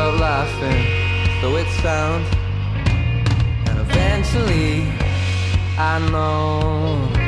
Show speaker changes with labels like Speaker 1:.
Speaker 1: stop laughing, though it sounds. And eventually I know